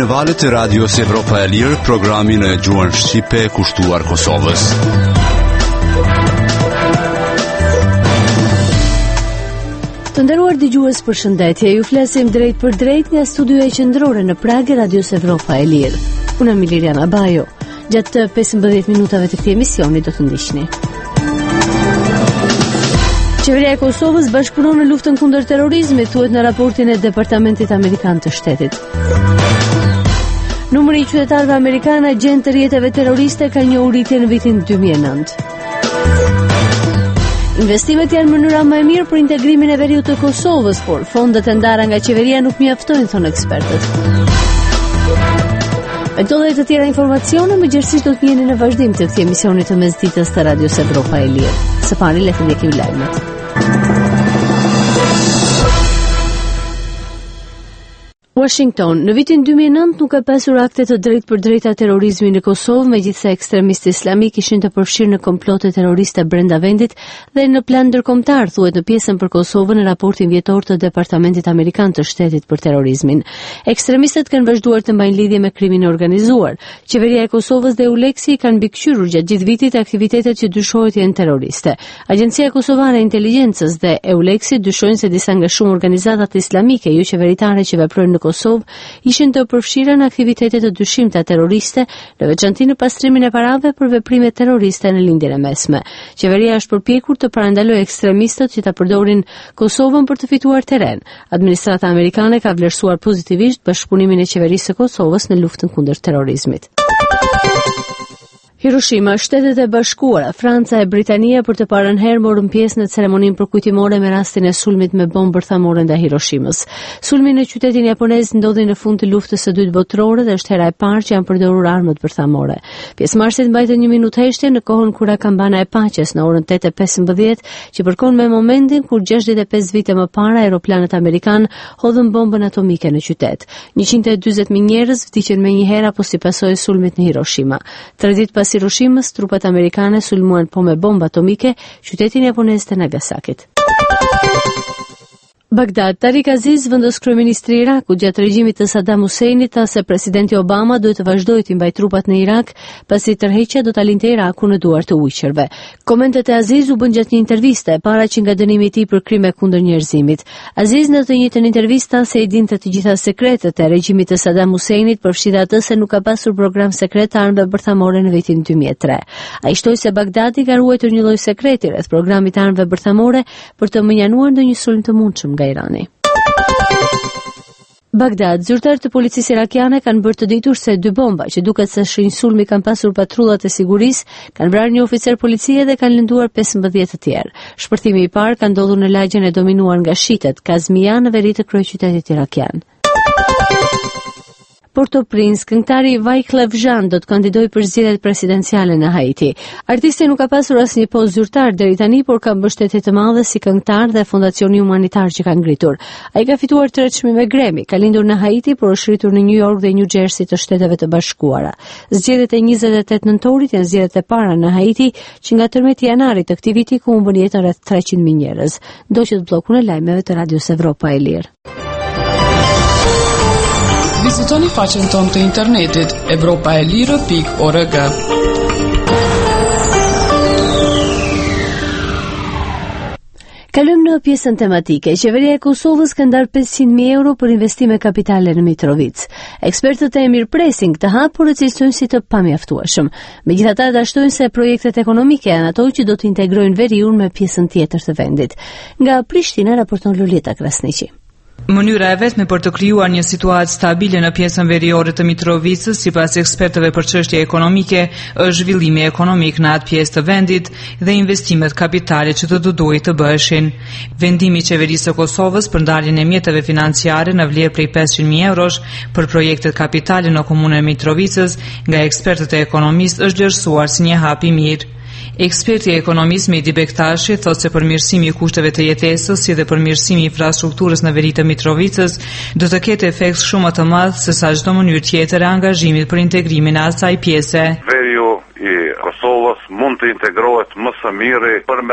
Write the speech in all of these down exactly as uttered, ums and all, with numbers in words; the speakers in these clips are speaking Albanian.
valët e Radios Evropa e Lirë, programin e gjuhën shqipe kushtuar Kosovës. Të nderuar dëgjues, përshëndetje. Ju flasim drejt për drejt nga studioja qendrore në Prag e Radios Evropa e Lirë. Unë jam Liliana Bajo. Gjatë pesëmbëdhjetë minutave të këtij emisioni do të ndiqni. Qeveria e Kosovës bashkëpunon në luftën kundër terrorizmit, thuhet në raportin e Departamentit Amerikan të Shtetit. Numri i qytetarëve amerikanë agjentë të rrjeteve terroriste ka një rritje në vitin dy mijë e nëntë. Investimet janë mënyra më e mirë për integrimin e veriut të Kosovës, por fondet e ndara nga qeveria nuk mjaftojnë, thonë ekspertët. Me këto dhe të tjera informacione, më gjithësisht do të jeni në vazhdim të këtij emisioni të mesditës të Radios Evropa e Lirë. Së pari le të ndjekim lajmet. Washington, në vitin dy mijë e nëntë nuk ka pasur akte të drejtë për drejta terrorizmi në Kosovë, megjithse ekstremistë islamik ishin të përfshirë në komplote terroriste brenda vendit dhe në plan ndërkombëtar, thuhet në pjesën për Kosovën në raportin vjetor të Departamentit Amerikan të Shtetit për terrorizmin. Ekstremistët kanë vazhduar të mbajnë lidhje me krimin e organizuar. Qeveria e Kosovës dhe Euleksi kanë mbikëqyrur gjatë gjithë vitit aktivitetet që dyshohet janë terroriste. Agjencia Kosovare e Inteligjencës dhe Euleksi dyshojnë se disa nga shumë organizatat islamike jo qeveritare që veprojnë në Kosovë ishin të përfshira në aktivitete të dyshimta terroriste, në veçanti në pastrimin e parave për veprime terroriste në lindjen e mesme. Qeveria është përpjekur të parandalojë ekstremistët që ta përdorin Kosovën për të fituar terren. Administrata amerikane ka vlerësuar pozitivisht bashkëpunimin e qeverisë së Kosovës në luftën kundër terrorizmit. Hiroshima, Shtetet e Bashkuara, Franca e Britania për të parën herë morën pjesë në ceremoninë përkujtimore me rastin e sulmit me bombë bërthamore ndaj Hiroshimës. Sulmi në qytetin japonez ndodhi në fund të luftës së dytë botërore dhe është hera e parë që janë përdorur armët bërthamore. Pjesëmarrësit mbajtën një minutë heshtje në kohën kur kampana e paqes në orën tetë e pesëmbëdhjetë, që përkon me momentin kur gjashtëdhjetë e pesë vite më parë aeroplanët amerikan hodhën bombën atomike në qytet. njëqind e dyzet mijë njerëz vdiqën menjëherë apo si pasojë e sulmit në Hiroshima. Tre ditë pas Hiroshimës, trupat amerikane sulmuan po me bombë atomike qytetin japonez të Nagasakit. Bagdad, Tariq Aziz, vendos kryeministri i Irakut gjatë regjimit të Saddam Huseinit, tha se presidenti Obama duhet të vazhdojë të mbajë trupat në Irak, pasi tërheqja do ta linte Irakun në duart të ujqërve. Komentet e Aziz u bën gjatë një interviste para që nga dënimi i tij për krime kundër njerëzimit. Aziz në të njëjtën intervistë tha se i dinte të gjitha sekretet e regjimit të Saddam Huseinit, përfshirë atë se nuk ka pasur program sekret të armëve bërthamore në vitin dy mijë e tre. Ai shtoi se Bagdadi ka ruajtur një lloj sekreti rreth programit të armëve bërthamore për të mënjanuar ndonjë sulm të mundshëm nga Irani. Bagdad, zyrtarët të policisë irakiane kanë bërë të ditur se dy bomba që duket se shenjë sulmi kanë pasur patrullat e sigurisë, kanë vrarë një oficer policie dhe kanë lënduar pesëmbëdhjetë të tjerë. Shpërthimi i parë ka ndodhur në lagjen e dominuar nga shitet, Kazmia, në veri të kryeqytetit irakian. Port-au-Prince, këngëtari Wyclef Jean do të kandidojë për zgjedhjet presidenciale në Haiti. Artisti nuk ka pasur asnjë postë zyrtar deri tani, por ka mbështetje të madhe si këngëtar dhe fondacioni humanitar që ka ngritur. Ai ka fituar tre çmime Grammy, ka lindur në Haiti, por është rritur në New York dhe New Jersey të Shteteve të Bashkuara. Zgjedhjet e njëzet e tetë nëntorit janë zgjedhjet e para në Haiti, që nga tërmeti janarit të këtij viti ku humbën jetën rreth treqind mijë njerëz. Ndoqët bllokun e lajmeve të Radios Evropa e Lirë. Vizitoni faqen tonë të internetit evropa e lirë pikë org. Kalojmë në pjesën tematike. Qeveria e Kosovës ka ndarë pesëqind mijë euro për investime kapitale në Mitrovic. Ekspertët e mirëpresin këtë hap, por e cilësojnë si të pamjaftueshëm. Megjithatë, dashtojnë se projektet ekonomike janë ato që do të integrojnë veriun me pjesën tjetër të vendit. Nga Prishtina raporton Luleta Krasniqi. Mënyra e vetme për të krijuar një situatë stabile në pjesën veriore të Mitrovicës, sipas ekspertëve për çështje ekonomike, është zhvillimi ekonomik në atë pjesë të vendit dhe investimet kapitale që të duhet të bëheshin. Vendimi i qeverisë së Kosovës për ndarjen e mjeteve financiare në vlerë prej pesëqind mijë eurosh për projektet kapitale në komunën e Mitrovicës nga ekspertët e ekonomisë është vlerësuar si një hap i mirë. Eksperti ekonomist Medi Bektashi thotë se përmirësimi i kushteve të jetesës si dhe përmirësimi i infrastrukturës në veri të Mitrovicës do të ketë efekt shumë më të madh se sa çdo mënyrë tjetër e angazhimit për integrimin e asaj pjese. Veriu i Kosovës mund të integrohet më së miri përmes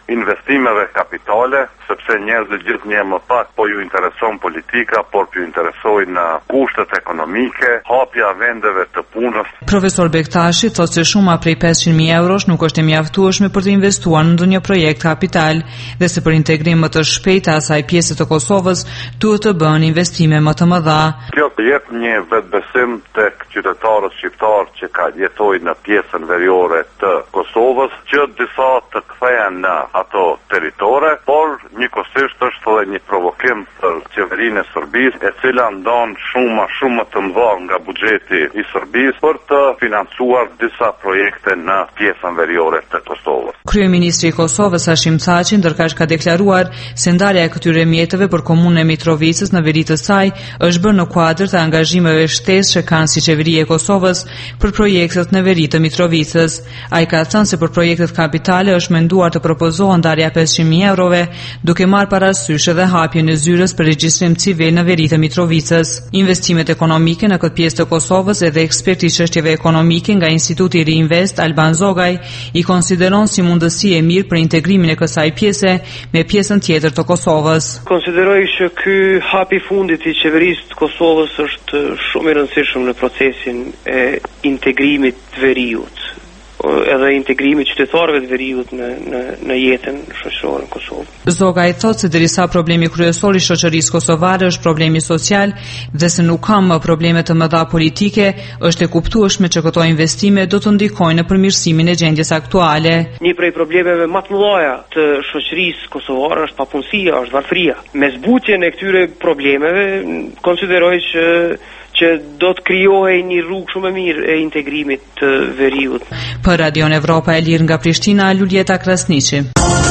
investimeve kapitale, sepse njerëzit gjithë një më pak po ju intereson politika, por po ju interesojnë kushtet ekonomike, hapja vendeve të punës. Profesor Bektashi thotë se shuma prej pesëqind mijë eurosh nuk është e mjaftueshme për të investuar në ndonjë projekt kapital dhe se për integrim më të shpejtë asaj pjese të Kosovës duhet të bëhen investime më të mëdha. Kjo jep një vetbesim tek qytetarët shqiptar që ka jetojnë në pjesën veriore të Kosovës, që disa të kthehen në ato territore, por njëkohësisht është edhe një provokim për qeverinë e Serbisë, e cila ndon shumë shumë të mëdha nga buxheti i Serbisë për të financuar disa projekte në pjesën veriore të Kosovës. Kryeministri i Kosovës Hashim Thaçi ndërkaq ka deklaruar se ndarja e këtyre mjeteve për komunën e Mitrovicës në veri të saj është bërë në kuadër të angazhimeve shtesë që kanë si qeveria e Kosovës për projektet në veri të Mitrovicës. Ai ka thënë se për projektet kapitale është menduar të propozohen ndarja pesëqind mijë eurove, duke marrë parasysh edhe hapjen e zyrës për regjistrim civil në veri të Mitrovicës. Investimet ekonomike në këtë pjesë të Kosovës edhe eksperti i çështjeve ekonomike nga Instituti Reinvest Alban Zogaj i konsideron si mundësi e mirë për integrimin e kësaj pjese me pjesën tjetër të Kosovës. Konsideroj që ky hapi fundit i qeverisë të Kosovës është shumë i rëndësishëm në procesin e integrimit të veriut, edhe integrimi qytetarëve të veriut në në në jetën shoqërore në Kosovë. Zogaj thotë se derisa problemi kryesor i shoqërisë kosovare është problemi social dhe se nuk ka më probleme të mëdha politike, është e kuptueshme që këto investime do të ndikojnë në përmirësimin e gjendjes aktuale. Një prej problemeve më të mëdha të shoqërisë kosovare është papunësia, është varfëria. Me zbutjen e këtyre problemeve konsideroj që që do të krijohej një rrugë shumë e mirë e integrimit të veriut. Për Radion Evropa e Lirë nga Prishtina, Luljeta Krasniqi.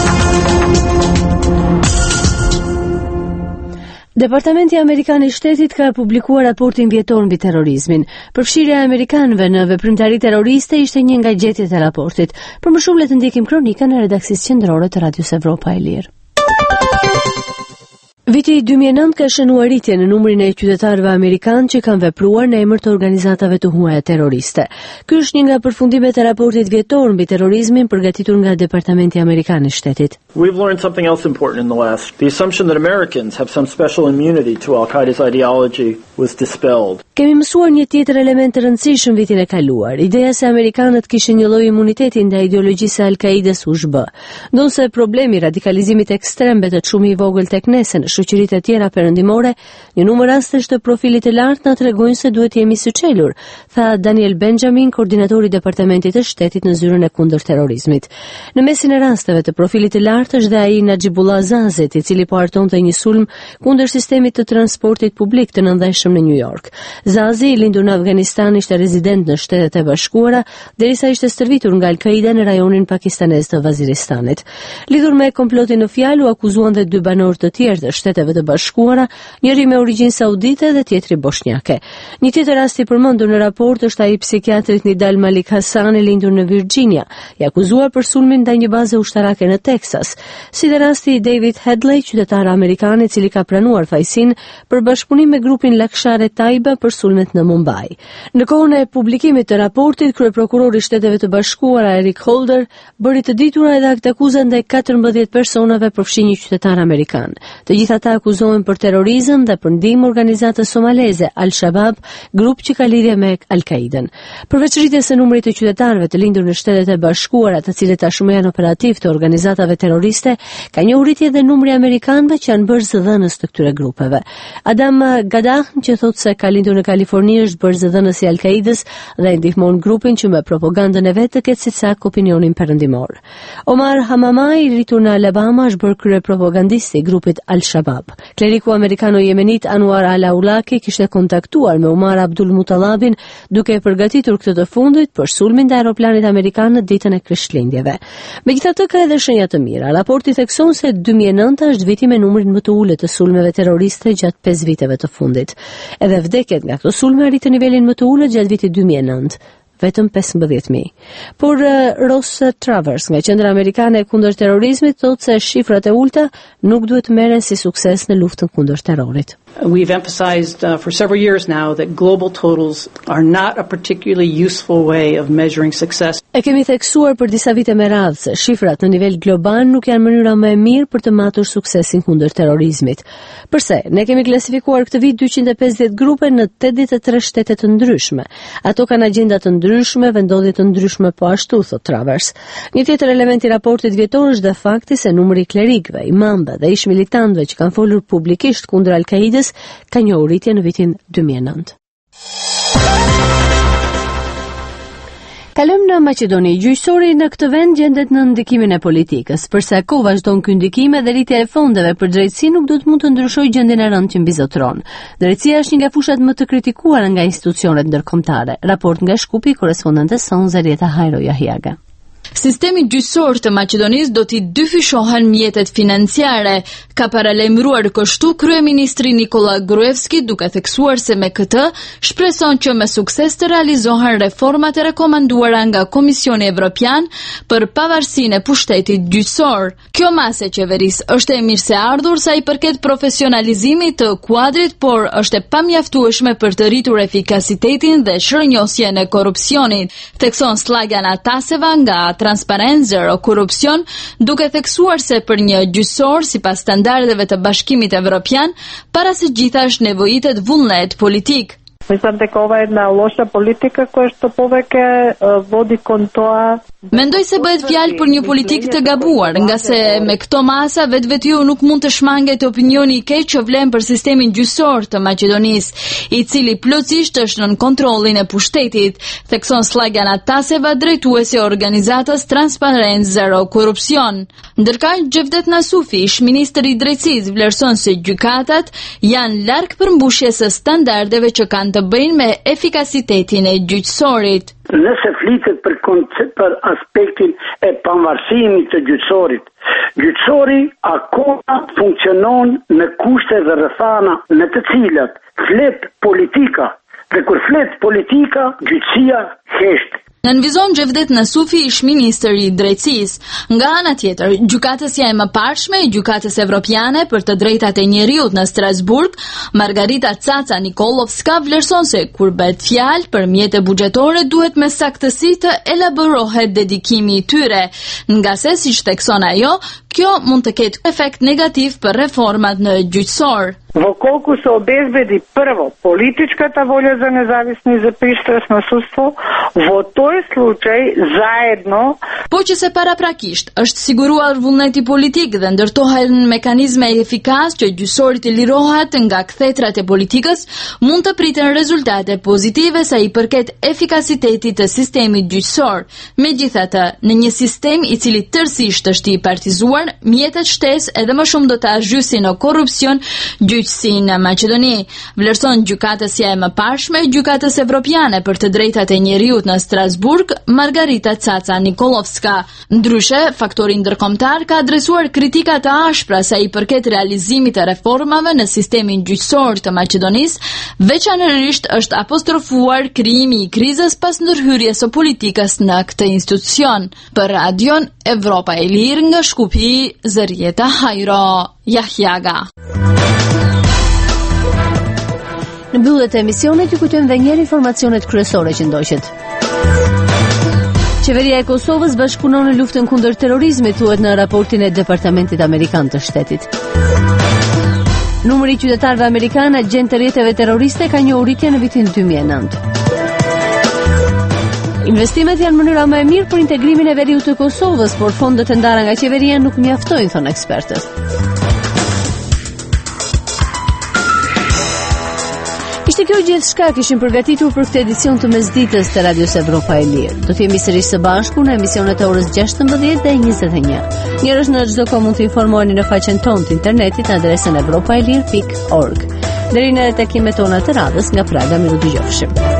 Departamenti Amerikan i Shtetit ka publikuar raportin vjetor mbi terrorizmin. Përfshirja e amerikanëve në veprimtari terroriste ishte një nga gjetjet e raportit. Për më shumë le të ndjekim kronikën e redaksisë qendrore të Radios Evropa e Lirë. Viti dy mijë e nëntë ka shënuar rritje në numrin e qytetarëve amerikanë që kanë vepruar në emër të organizatave të huaja terroriste. Ky është një nga përfundimet e raportit vjetor mbi terrorizmin përgatitur nga Departamenti Amerikan i Shtetit. We've learned something else important in the last. The assumption that Americans have some special immunity to Al-Qaeda's ideology was dispelled. Kemi mësuar një tjetër element të rëndësishëm vitin e kaluar. Ideja se amerikanët kishin një lloj imuniteti ndaj ideologjisë së Al-Qaedas u zhbë. Ndonse problemi i radikalizimit ekstrem betet shumë i vogël tek ne në shoqëritë e tjera perëndimore, një numër rastesh të profilit të lartë na tregojnë se duhet jemi së çelur, tha Daniel Benjamin, koordinatori i Departamentit të Shtetit në zyrën e kundër terrorizmit. Në mesin e rasteve të profilit të lartë është dhe ai Najibullah Zazet, i cili po hartonte një sulm kundër sistemit të transportit publik të nëndajshëm në New York. Zazi, i lindur në Afganistan, ishte rezident në Shtetet e Bashkuara, derisa ishte stërvitur nga Al-Qaida në rajonin pakistanez të Vaziristanit. Lidhur me komplotin në fjalë, u akuzuan dhe dy banorë të tjerë të Shteteve të Bashkuara, njëri me origjinë saudite dhe tjetri bosnjake. Një tjetër rast i përmendur në raport është ai psikiatrit Nidal Malik Hasan, i lindur në Virginia, i akuzuar për sulmin ndaj një baze ushtarake në Texas, si dhe rasti i David Headley, qytetar amerikan i cili ka pranuar fajsin për bashkëpunim me grupin Lakshar-e-Taiba për sulmet në Mumbai. Në kohën e publikimit të raportit, kryeprokurori i Shteteve të Bashkuara Eric Holder bëri të ditura edhe akt akuza ndaj katërmbëdhjetë personave përfshi një qytetar amerikan. Të gjithë ata akuzohen për terrorizëm dhe për ndihmë organizatës somaleze Al-Shabaab, grup që ka lidhje me Al-Qaiden. Përveç rritjes së numrit të qytetarëve të lindur në Shtetet e Bashkuara, të cilët tashmë janë operativ të organizatave terroriste, ka një rritje dhe numri amerikanëve që janë bërë zëdhënës të këtyre grupeve. Adam Gadah, që thotë se ka lindur në Kaliforni, është bërë zëdhënës i Al-Qaidës dhe ndihmon grupin që me propagandën e vet të ketë si sak opinionin perëndimor. Omar Hamamai, i rritur në Alabama, është bërë krye propagandist i grupit Al-Shabaab. Kleriku amerikano-jemenit Anwar al-Awlaki kishte kontaktuar me Umar Abdul Mutallabin duke e përgatitur këtë të fundit për sulmin ndaj aeroplanit amerikan në ditën e Krishtlindjeve. Megjithatë, ka edhe shenja të mira. Raporti thekson se dy mijë e nëntë është viti me numrin më të ulët të sulmeve terroriste gjatë pesë viteve të fundit. Edhe vdekjet nga këto sulme arritën nivelin më të ulët gjatë vitit dy mijë e nëntë. vetëm pesëmbëdhjetë mijë. Por uh, Ross Travers nga Qendra Amerikane e kundër terrorizmit thotë se shifrat e ulta nuk duhet merren si sukses në luftën kundër terrorit. We've emphasized uh, for several years now that global totals are not a particularly useful way of measuring success. E kemi theksuar për disa vite me radhë se shifrat në nivel global nuk janë mënyra më e mirë për të matur suksesin kundër terrorizmit. Përse, ne kemi klasifikuar këtë vit dyqind e pesëdhjetë grupe në tetëdhjetë e tre shtete të ndryshme. Ato kanë agjenda të ndryshme, vendodhje të ndryshme po ashtu, thot Travers. Një tjetër element i raportit vjetor është dhe fakti se numri i klerikëve, imamëve dhe ish militantëve që kanë folur publikisht kundër Al-Qaidës ka një rritje në vitin dy mijë e nëntë. Kalojmë në Maqedoni. Gjyqësori në këtë vend gjendet në ndikimin e politikës. Përsa ko vazhdon ky ndikim dhe rritja e fondeve për drejtësi nuk do të mund të ndryshojë gjendjen e rëndë që mbizotron. Drejtësia është një nga fushat më të kritikuara nga institucionet ndërkombëtare. Raport nga Shkupi, korespondente son Zarieta Hajro Jahiaga. Sistemi gjyqësor të Maqedonisë do t'i dyfishohen mjetet financiare, ka paralajmëruar kështu kryeministri Nikola Gruevski, duke theksuar se me këtë shpreson që me sukses të realizohen reformat e rekomanduara nga Komisioni Evropian për pavarësinë e pushtetit gjyqësor. Kjo masë e qeverisë është e mirëseardhur sa i përket profesionalizimit të kuadrit, por është e pamjaftueshme për të rritur efikasitetin dhe shërnjosjen e korrupsionit, thekson Slagjana Taseva nga Transparency Zero Korrupsion, duke theksuar se për një gjyqësor sipas standardeve të Bashkimit Evropian, para së gjitha është nevojitet vullnet politik. Mislim дека ова е една лоша политика која што повеќе води кон тоа. Mendoj se bëhet fjalë për një politikë të gabuar, nga se me këto masa vetvetiu nuk mund të shmanget opinioni i keq që vlen për sistemin gjyqësor të Maqedonisë, i cili plotësisht është nën kontrollin e pushtetit, thekson Slagjana Taseva, drejtuesi e organizatës Transparency Zero Korrupsion. Ndërkaq Xhevdet Nasufi, ish ministri i drejtësisë, vlerëson se gjykatat janë larg përmbushjes së standardeve që kanë të bëjnë me efikasitetin e gjyqësorit. Nëse flitet për koncept për aspektin e pavarësimit të gjyqësorit, gjyqësori akoma funksionon në kushte dhe rrethana në të cilat flet politika, dhe kur flet politika, gjyqësia hesht. Në nënvizon Xhevdet Nasufi, ish ministër i drejtësisë. Nga ana tjetër, gjykatësja e mëparshme e gjykatës evropiane për të drejtat e njeriut në Strasburg, Margarita Caca Nikolovska, vlerëson se kur bëhet fjalë për mjete buxhetore duhet me saktësi të elaborohet dedikimi i tyre, nga se siç thekson ajo, kjo mund të ketë efekt negativ për reformat në gjyqësor. Во колку се обезбеди прво политичката волја за независно и за пристрасно судство, во тој случај заедно. Po që se paraprakisht është siguruar vullneti politik dhe ndërtohen mekanizme efikas që gjyqësorit të lirohet nga kthetrat e politikës, mund të priten rezultate pozitive sa i përket efikasitetit të sistemit gjyqësor. Megjithatë, në një sistem i cili tërësisht është i partizuar, mjetet shtesë edhe më shumë do të azhysin në korrupsion gjyqësinë në Maqedoni, vlerëson gjykatësja e mëparshme e gjykatës evropiane për të drejtat e njeriut në Strasburg, Margarita Caca Nikolovska. Ndryshe, faktori ndërkombëtar ka adresuar kritika të ashpra sa i përket realizimit të reformave në sistemin gjyqësor të Maqedonisë, veçanërisht është apostrofuar krijimi i krizës pas ndërhyrjes së politikës në këtë institucion. Për Radion Evropa e Lirë nga Shkupi, Zarieta Hajro Jahiaga. Në mbyllet e emisionit ju kujtojmë edhe një herë informacionet kryesore që ndoqet. Qeveria e Kosovës bashkëpunon në luftën kundër terrorizmit, thuhet në raportin e Departamentit Amerikan të Shtetit. Numri i qytetarëve amerikanë agjentë të rrjeteve terroriste ka një rritje në vitin dy mijë e nëntë. Investimet janë mënyra më e mirë për integrimin e veriut të Kosovës, por fondet e ndara nga qeveria nuk mjaftojnë, thonë ekspertët. Ishte kjo gjithçka kishim përgatitur për këtë edicion të mesditës të Radios Evropa e Lirë. Do të jemi sërish së bashku në emisionet e orës gjashtëmbëdhjetë dhe njëzet e një. Njerëz në çdo kohë mund të informoheni në faqen tonë të internetit në adresën evropaelir pikë org. Deri në takimet tona të radhës nga Praga, miru dëgjofshim.